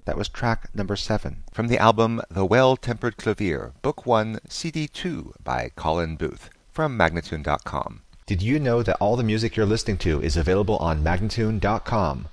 That was track number 7 from the album The Well-Tempered Clavier, Book 1, CD 2 by Colin Booth from Magnatune.com. Did you know that all the music you're listening to is available on Magnatune.com?